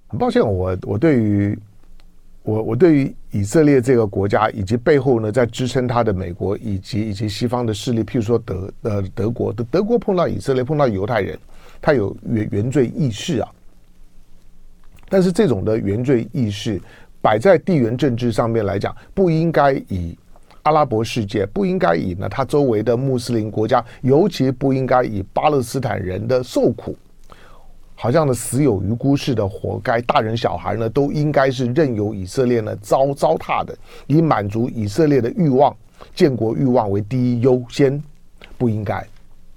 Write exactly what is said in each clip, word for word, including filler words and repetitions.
很抱歉，我我对于我我对于以色列这个国家以及背后呢在支撑它的美国以及以及西方的势力，譬如说德呃德国的德国碰到以色列碰到犹太人，他有原原罪意识啊。但是这种的原罪意识摆在地缘政治上面来讲，不应该以阿拉伯世界，不应该以呢他周围的穆斯林国家，尤其不应该以巴勒斯坦人的受苦，好像呢死有余辜似的，活该，大人小孩呢都应该是任由以色列呢糟糟蹋的，以满足以色列的欲望、建国欲望为第一优先，不应该。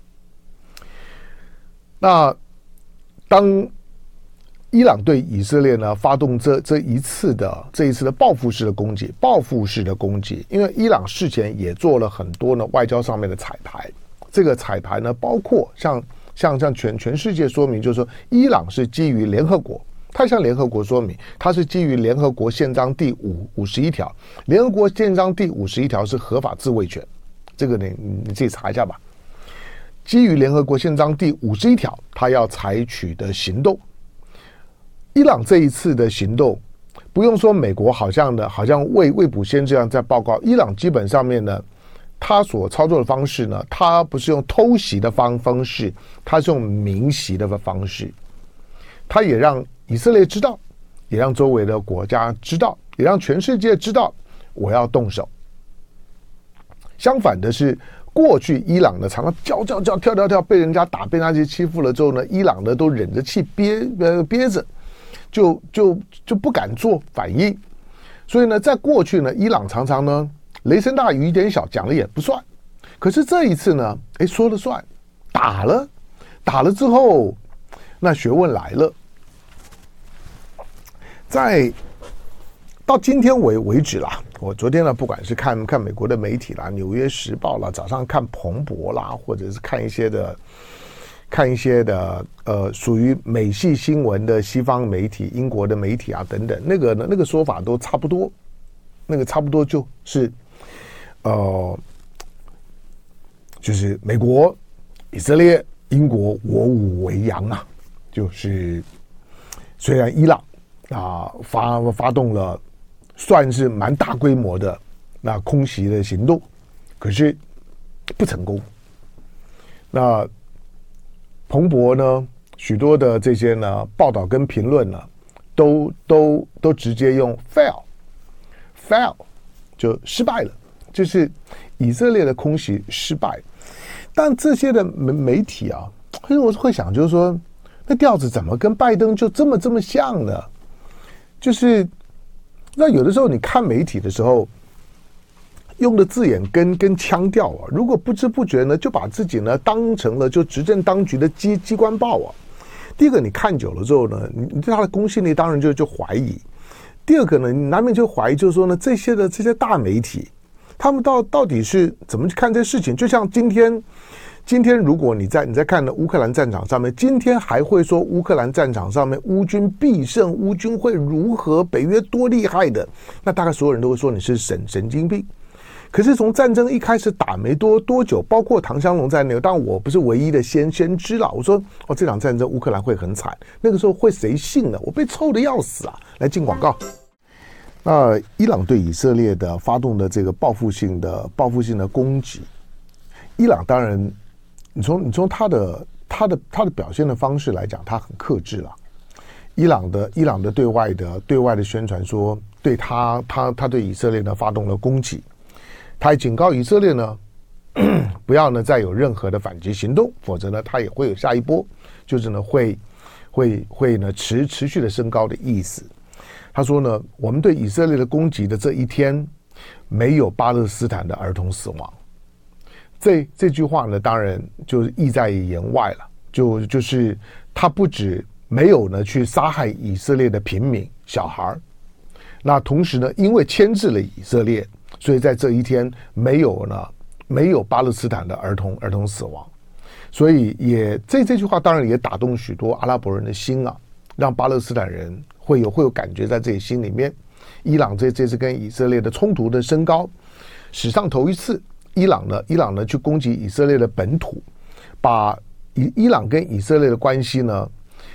那当伊朗对以色列呢发动这这一次的这一次的报复式的攻击，报复式的攻击，因为伊朗事前也做了很多呢外交上面的彩排，这个彩排呢包括像像像全全世界说明，就是说伊朗是基于联合国，它向联合国说明，它是基于联合国宪章第五五十一条，联合国宪章第五十一条是合法自卫权，这个你你自己查一下吧。基于联合国宪章第五十一条，它要采取的行动。伊朗这一次的行动，不用说美国好像呢，好像未未卜先这样在报告。伊朗基本上面呢，他所操作的方式呢，他不是用偷袭的方方式，他是用明袭的方式。他也让以色列知道，也让周围的国家知道，也让全世界知道，我要动手。相反的是，过去伊朗呢常常叫叫叫跳跳跳，被人家打，被人家欺负了之后呢，伊朗呢都忍着气憋呃憋着。就就就不敢做反应，所以呢，在过去呢，伊朗常常呢雷声大雨点小，讲了也不算。可是这一次呢，哎，说了算，打了，打了之后，那学问来了，在到今天为为止啦，我昨天呢，不管是看看美国的媒体啦，《纽约时报》啦，早上看彭博啦，或者是看一些的。看一些的呃属于美系新闻的西方媒体、英国的媒体啊等等，那个呢那个说法都差不多，那个差不多就是呃就是美国、以色列、英国我武为扬啊，就是虽然伊朗啊发发动了算是蛮大规模的那空袭的行动，可是不成功。那彭博呢，许多的这些呢报道跟评论呢，都都都直接用 fail fail 就失败了，就是以色列的空袭失败。但这些的媒媒体啊，我会想就是说，那调子怎么跟拜登就这么这么像呢？就是那有的时候你看媒体的时候，用的字眼跟跟腔调啊，如果不知不觉呢，就把自己呢当成了就执政当局的机机关报啊。第一个，你看久了之后呢，你你对他的公信力当然就就怀疑。第二个呢，你难免就怀疑，就是说呢，这些的这些大媒体，他们到到底是怎么去看这事情？就像今天，今天如果你在你在看的乌克兰战场上面，今天还会说乌克兰战场上面乌军必胜，乌军会如何，北约多厉害的，那大概所有人都会说你是神神经病。可是从战争一开始打没多多久，包括唐湘龙在内，当然我不是唯一的先先知了。我说哦，这场战争乌克兰会很惨，那个时候会谁信呢？我被臭的要死啊！来进广告。那伊朗对以色列的发动的这个报复性的报复性的攻击，伊朗当然，你从你从他的他的他的表现的方式来讲，他很克制了。伊朗的伊朗的对外的对外的宣传说，对他他他对以色列呢发动了攻击。他还警告以色列呢，不要呢再有任何的反击行动，否则呢他也会有下一波，就是呢会会会呢持持续的升高的意思。他说呢，我们对以色列的攻击的这一天，没有巴勒斯坦的儿童死亡。这这句话呢，当然就是意在言外了，就就是他不止没有呢去杀害以色列的平民小孩，那同时呢，因为牵制了以色列。所以在这一天没有呢，没有巴勒斯坦的儿童儿童死亡，所以也这这句话当然也打动许多阿拉伯人的心啊，让巴勒斯坦人会有会有感觉在自己心里面。伊朗这这次跟以色列的冲突的升高，史上头一次，伊朗呢伊朗呢去攻击以色列的本土，把伊伊朗跟以色列的关系呢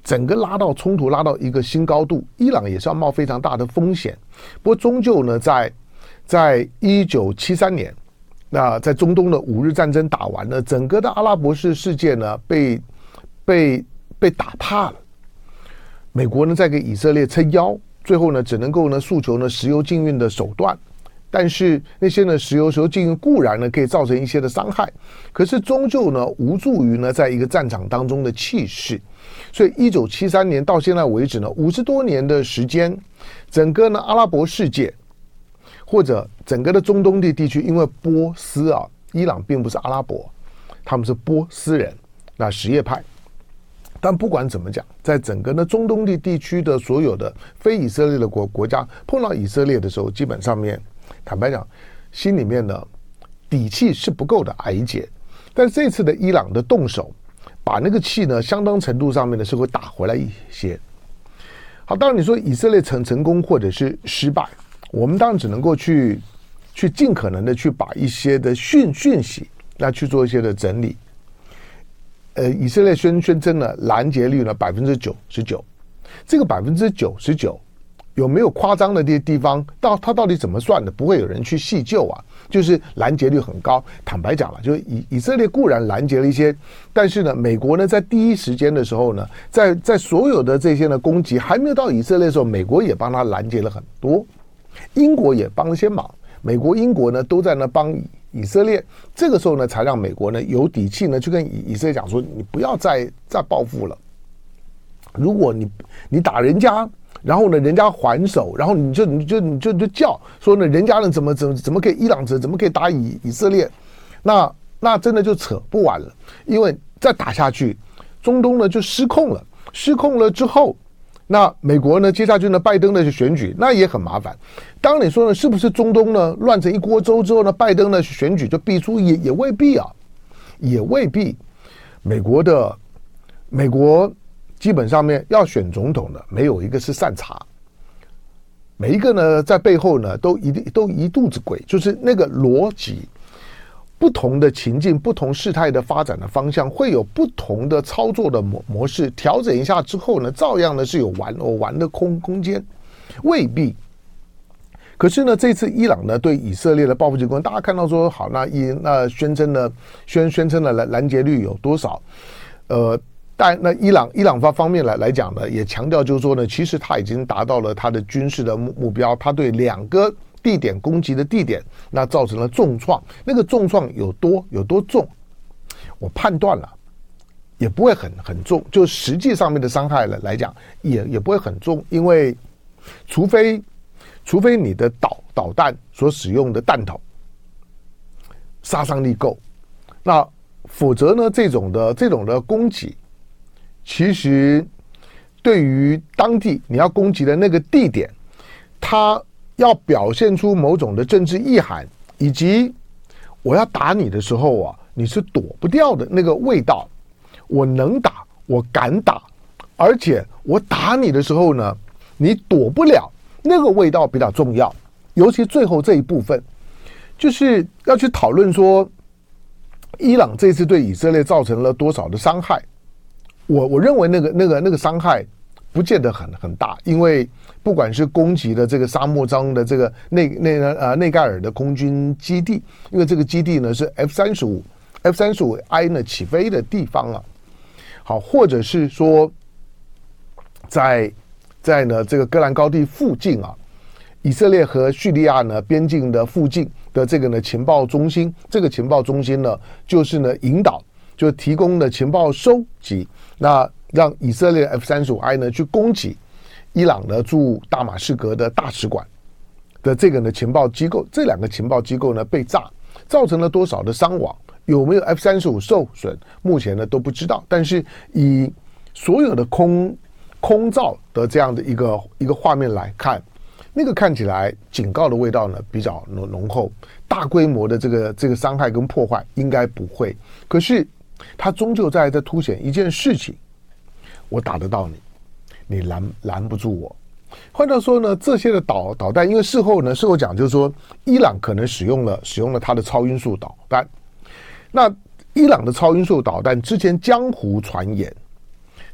整个拉到冲突拉到一个新高度，伊朗也是要冒非常大的风险。不过终究呢，在在一九七三年，那在中东的五日战争打完了，整个的阿拉伯式世界呢被被被打怕了。美国呢在给以色列撑腰，最后呢只能够呢诉求呢石油禁运的手段。但是那些呢石油石油禁运固然呢可以造成一些的伤害，可是终究呢无助于呢在一个战场当中的气势。所以一九七三年到现在为止呢，五十多年的时间，整个呢阿拉伯世界或者整个的中东地地区，因为波斯啊，伊朗并不是阿拉伯，他们是波斯人，那什叶派。但不管怎么讲，在整个呢中东地地区的所有的非以色列的国国家碰到以色列的时候，基本上面坦白讲，心里面呢底气是不够的哀解。但这次的伊朗的动手，把那个气呢相当程度上面呢是会打回来一些。好，当然你说以色列成成功或者是失败，我们当然只能够去去尽可能的去把一些的讯讯息那去做一些的整理。呃，以色列宣宣称呢拦截率呢百分之九十九，这个百分之九十九有没有夸张的地地方？到它到底怎么算的？不会有人去细究啊。就是拦截率很高，坦白讲了，就是以以色列固然拦截了一些，但是呢，美国呢在第一时间的时候呢，在在所有的这些呢攻击还没有到以色列的时候，美国也帮他拦截了很多，英国也帮了些忙，美国、英国呢都在那帮以色列，这个时候呢才让美国呢有底气呢去跟以以色列讲说，你不要再再报复了，如果你你打人家。然后呢，人家还手，然后你就你就你就就叫说呢，人家呢怎么怎么怎么可以伊朗怎怎么可以打以以色列？那那真的就扯不完了，因为再打下去，中东呢就失控了，失控了之后，那美国呢接下去呢拜登呢去选举，那也很麻烦。当你说呢，是不是中东呢乱成一锅粥之后呢，拜登呢选举就必输？也也未必啊，也未必。美国的美国。基本上面要选总统的，没有一个是善茬，每一个呢在背后呢都一都一肚子鬼，就是那个逻辑，不同的情境、不同事态的发展的方向，会有不同的操作的模模式，调整一下之后呢，照样呢是有玩哦玩的空空间，未必。可是呢，这次伊朗呢对以色列的报复进攻，大家看到说好，那伊那宣称呢宣宣称的拦拦截率有多少？呃。但那伊朗伊朗方方面来来讲呢，也强调就是说呢，其实他已经达到了他的军事的目目标，他对两个地点攻击的地点，那造成了重创，那个重创有多有多重，我判断了，也不会很很重，就实际上面的伤害了来讲，也也不会很重，因为除非除非你的导导弹所使用的弹头杀伤力够，那否则呢，这种的这种的攻击。其实，对于当地你要攻击的那个地点，它要表现出某种的政治意涵，以及我要打你的时候啊，你是躲不掉的那个味道。我能打，我敢打，而且我打你的时候呢，你躲不了，那个味道比较重要。尤其最后这一部分，就是要去讨论说，伊朗这次对以色列造成了多少的伤害。我我认为那个那个那个伤害不见得很很大，因为不管是攻击的这个沙漠中的这个内内呃内盖尔的空军基地，因为这个基地呢是 F 三十五 F 三十五 I 呢起飞的地方啊，好，或者是说在在呢这个戈兰高地附近啊，以色列和叙利亚呢边境的附近的这个呢情报中心，这个情报中心呢就是呢引导。就提供的情报收集，那让以色列 F 三十五 I 呢去攻击伊朗呢驻大马士革的大使馆的这个呢情报机构，这两个情报机构呢被炸，造成了多少的伤亡？有没有 F 三十五 受损？目前呢都不知道。但是以所有的空空照的这样的一个一个画面来看，那个看起来警告的味道呢比较浓浓厚，大规模的这个这个伤害跟破坏应该不会。可是它终究在在凸显一件事情，我打得到你，你拦拦不住我。换到说呢，这些的导导弹，因为事后呢，事后讲就是说，伊朗可能使用了使用了它的超音速导弹。那伊朗的超音速导弹之前江湖传言，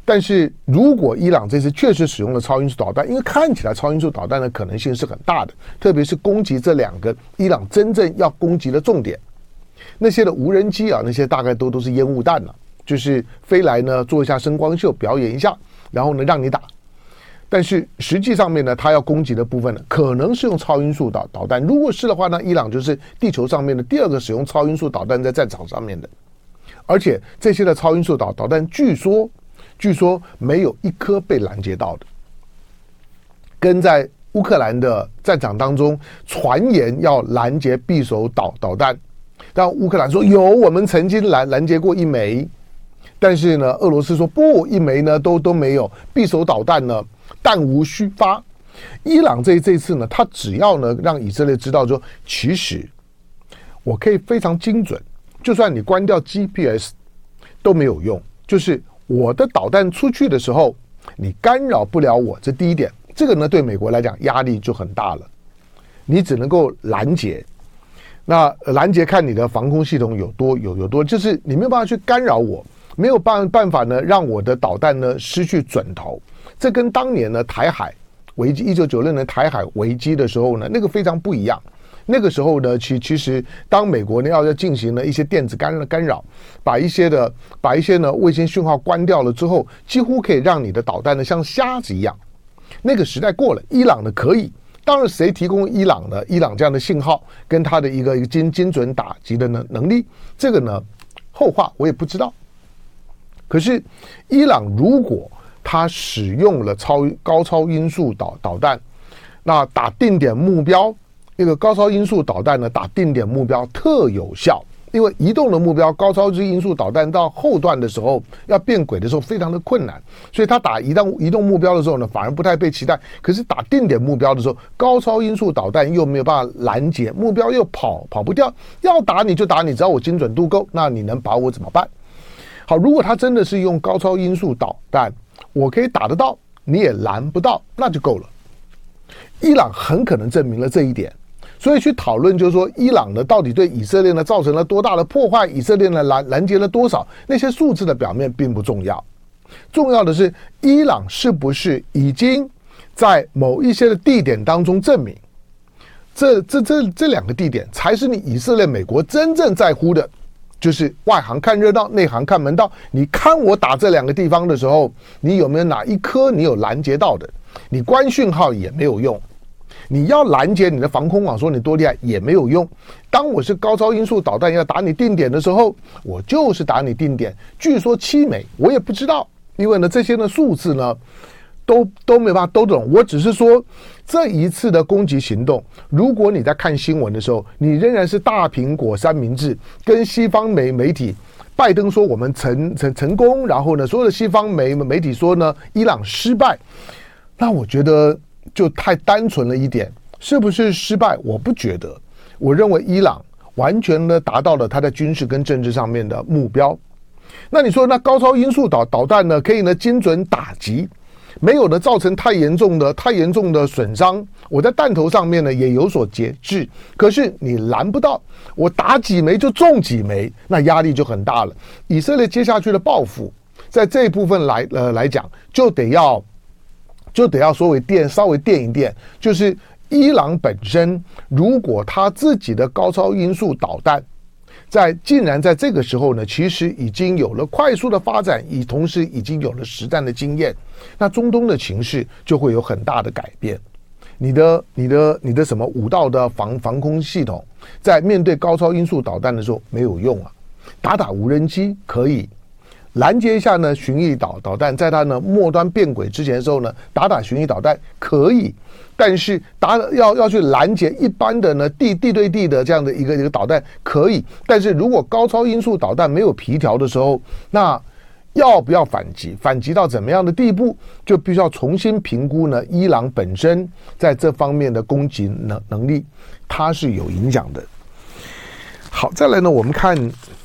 但是如果伊朗这次确实使用了超音速导弹，因为看起来超音速导弹的可能性是很大的，特别是攻击这两个伊朗真正要攻击的重点，那些的无人机啊，那些大概都都是烟雾弹了、啊，就是飞来呢做一下声光秀，表演一下，然后呢让你打。但是实际上面呢，它要攻击的部分呢，可能是用超音速导导弹。如果是的话呢，伊朗就是地球上面的第二个使用超音速导弹在战场上面的，而且这些的超音速导导弹，据说据说没有一颗被拦截到的，跟在乌克兰的战场当中传言要拦截匕首导导弹，但乌克兰说有，我们曾经拦拦截过一枚，但是呢，俄罗斯说不，一枚呢都都没有，匕首导弹呢弹无虚发。伊朗这这次呢，他只要呢让以色列知道说，其实我可以非常精准，就算你关掉 G P S 都没有用，就是我的导弹出去的时候，你干扰不了我，这第一点。这个呢对美国来讲压力就很大了，你只能够拦截。那拦截看你的防空系统有多有有多，就是你没有办法去干扰我，没有办办法呢让我的导弹呢失去准头。这跟当年呢台海危机一九九六年台海危机的时候呢，那个非常不一样。那个时候呢，其其实当美国呢要要进行了一些电子干干扰，把一些的把一些呢卫星讯号关掉了之后，几乎可以让你的导弹呢像瞎子一样。那个时代过了，伊朗呢可以。当然，谁提供伊朗呢？伊朗这样的信号跟他的一个一个精精准打击的能能力，这个呢后话我也不知道。可是，伊朗如果他使用了超高超音速导导弹，那打定点目标，那个高超音速导弹呢打定点目标特有效。因为移动的目标，高超音速导弹到后段的时候要变轨的时候非常的困难，所以他打移动移动目标的时候呢，反而不太被期待。可是打定点目标的时候，高超音速导弹又没有办法拦截目标，又跑跑不掉，要打你就打你，只要我精准度够，那你能把我怎么办？好，如果他真的是用高超音速导弹，我可以打得到，你也拦不到，那就够了。伊朗很可能证明了这一点。所以去讨论就是说，伊朗呢到底对以色列呢造成了多大的破坏，以色列呢拦拦截了多少，那些数字的表面并不重要，重要的是伊朗是不是已经在某一些的地点当中证明，这这这这两个地点才是你以色列美国真正在乎的，就是外行看热闹，内行看门道。你看我打这两个地方的时候，你有没有哪一颗你有拦截到的？你关讯号也没有用。你要拦截你的防空网，说你多厉害也没有用。当我是高超音速导弹要打你定点的时候，我就是打你定点。据说七枚，我也不知道，因为呢这些呢数字呢都都没有办法都懂。我只是说这一次的攻击行动，如果你在看新闻的时候，你仍然是大苹果三明治，跟西方媒媒体，拜登说我们成成成功，然后呢所有的西方媒媒体说呢伊朗失败，那我觉得就太单纯了一点。是不是失败？我不觉得。我认为伊朗完全呢达到了他在军事跟政治上面的目标。那你说那高超音速导导弹呢可以呢精准打击，没有呢造成太严重的太严重的损伤，我在弹头上面呢也有所节制，可是你拦不到，我打几枚就中几枚，那压力就很大了。以色列接下去的报复在这一部分来呃来讲就得要就得要稍微垫稍微垫一垫，就是伊朗本身如果他自己的高超音速导弹在竟然在这个时候呢其实已经有了快速的发展，以同时已经有了实战的经验，那中东的情势就会有很大的改变。你的你的你的什么五道的防防空系统在面对高超音速导弹的时候没有用啊，打打无人机可以，拦截一下呢巡弋导导弹，在它呢末端变轨之前的时候呢打打巡弋导弹可以，但是打要要去拦截一般的呢地地对地的这样的一个一个导弹可以，但是如果高超音速导弹没有皮条的时候，那要不要反击？反击到怎么样的地步，就必须要重新评估呢伊朗本身在这方面的攻击能能力，它是有影响的。好，再来呢，我们看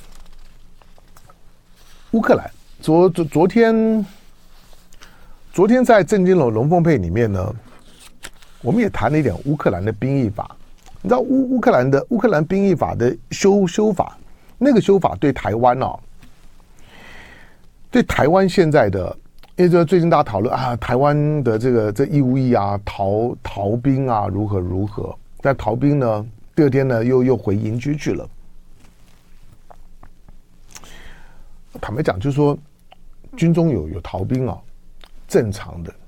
乌克兰。昨昨昨天，昨天在震惊龙龙凤配里面呢，我们也谈了一点乌克兰的兵役法。你知道乌乌克兰的乌克兰兵役法的修修法，那个修法对台湾哦，对台湾现在的因为这最近大家讨论啊，台湾的这个这义务役啊，逃逃兵啊，如何如何？但逃兵呢，第二天呢又又回营区去了。坦白讲，就是说军中有有逃兵啊，正常的。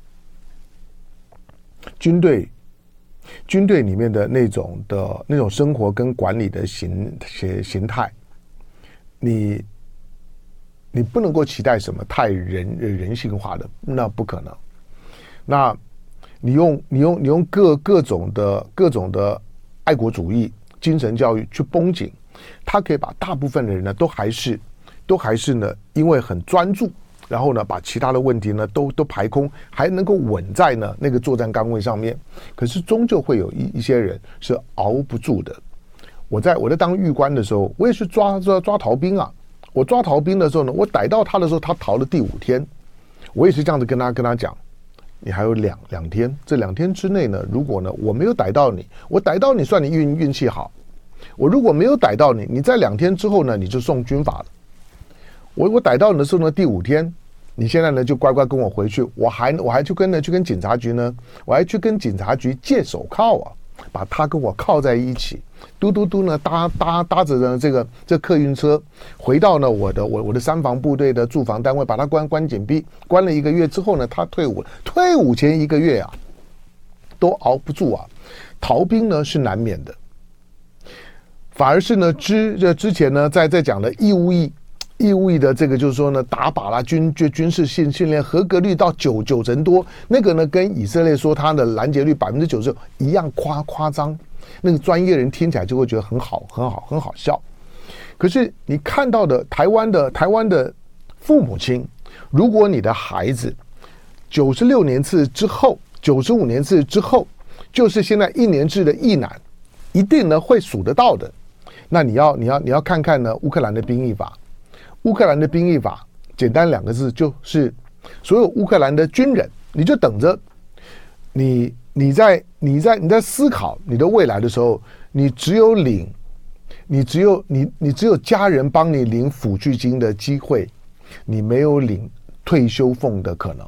军队军队里面的那种的那种生活跟管理的形形形态，你你不能够期待什么太人人性化的，那不可能。那你用你用你用各各种的各种的爱国主义精神教育去绷紧，它可以把大部分的人呢都还是都还是呢，因为很专注，然后呢把其他的问题呢都都排空，还能够稳在呢那个作战岗位上面。可是终究会有一一些人是熬不住的。我在我在当狱官的时候，我也是抓抓抓逃兵啊。我抓逃兵的时候呢，我逮到他的时候，他逃了第五天，我也是这样子跟他跟他讲，你还有两两天，这两天之内呢，如果呢我没有逮到你，我逮到你算你运运气好，我如果没有逮到你，你在两天之后呢，你就送军法了。我我逮到你的时候呢，第五天，你现在呢就乖乖跟我回去，我还我还去跟呢去跟警察局呢，我还去跟警察局借手铐啊，把他跟我铐在一起，嘟嘟嘟呢搭搭搭着呢这个这客运车回到呢我的我我的三防部队的驻防单位，把他关关紧闭，关了一个月之后呢，他退伍了。退伍前一个月啊，都熬不住啊，逃兵呢是难免的，反而是呢之这之前呢在在讲的义务役。义务役的这个就是说呢，打靶啦，军军军事训训练合格率到九九成多，那个呢跟以色列说他的拦截率百分之九十一样夸夸张，那个专业人听起来就会觉得很好很好很好笑。可是你看到的台湾的台湾的父母亲，如果你的孩子九十六年次之后，九十五年次之后，就是现在一年制的役男，一定呢会数得到的。那你要你要你要看看呢乌克兰的兵役法。乌克兰的兵役法，简单两个字，就是所有乌克兰的军人，你就等着，你你在你在你在思考你的未来的时候，你只有领，你只有你你只有家人帮你领抚恤金的机会，你没有领退休俸的可能。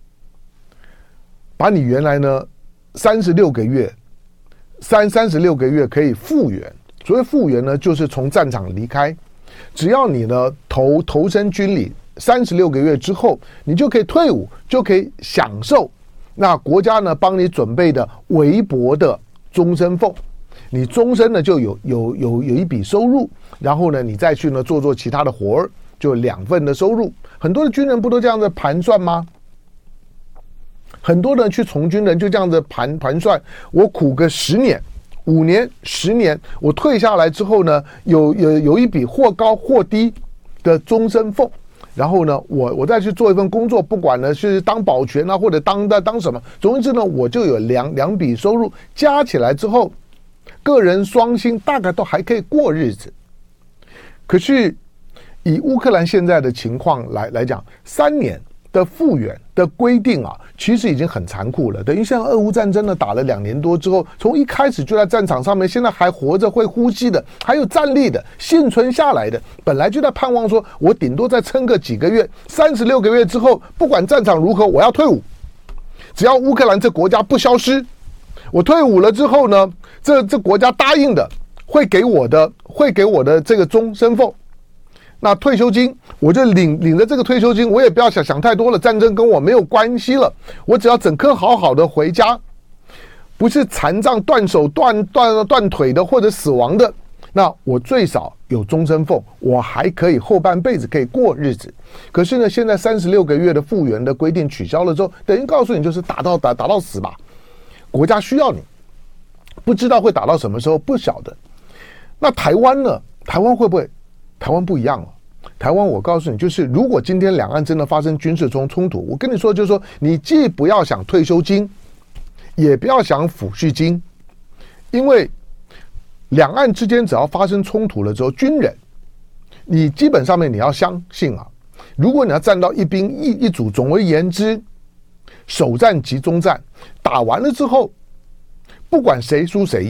把你原来呢三十六个月，三三十六个月可以复员，所谓复员呢，就是从战场离开。只要你呢投投身军里三十六个月之后，你就可以退伍，就可以享受那国家呢帮你准备的微薄的终身俸。你终身呢就有有有有一笔收入，然后呢你再去呢做做其他的活儿，就两份的收入。很多的军人不都这样子盘算吗？很多人去从军人就这样子盘盘算，我苦个十年。五年、十年，我退下来之后呢，有有有一笔或高或低的终身俸，然后呢，我我再去做一份工作，不管呢是当保全啊，或者当当当什么，总之呢，我就有两两笔收入，加起来之后，个人双薪大概都还可以过日子。可是以乌克兰现在的情况来来讲，三年的复员的规定啊，其实已经很残酷了。等于像俄乌战争呢，打了两年多之后，从一开始就在战场上面，现在还活着、会呼吸的，还有战力的、幸存下来的，本来就在盼望说，我顶多再撑个几个月，三十六个月之后，不管战场如何，我要退伍。只要乌克兰这国家不消失，我退伍了之后呢，这这国家答应的会给我的，会给我的这个终身俸。那退休金，我就领领着这个退休金，我也不要想想太多了，战争跟我没有关系了，我只要整颗好好的回家，不是残障、断手、断断断腿的或者死亡的，那我最少有终身俸，我还可以后半辈子可以过日子。可是呢，现在三十六个月的复员的规定取消了之后，等于告诉你就是打到打打到死吧，国家需要你，不知道会打到什么时候，不晓得。那台湾呢？台湾会不会？台湾不一样了。台湾，我告诉你，就是如果今天两岸真的发生军事冲冲突，我跟你说，就是说，你既不要想退休金，也不要想抚恤金，因为两岸之间只要发生冲突了之后，军人，你基本上面你要相信啊，如果你要站到一兵一一组，总而言之，首战即终战，打完了之后，不管谁输谁赢。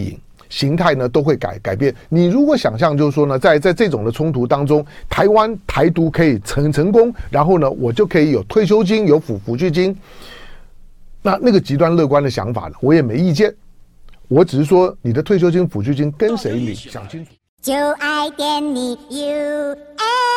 形态呢都会改改变。你如果想象就是说呢，在在这种的冲突当中，台湾台独可以成成功，然后呢，我就可以有退休金，有抚抚恤金。那那个极端乐观的想法呢，我也没意见。我只是说，你的退休金、抚恤金跟谁领，想清楚。就爱点你 U F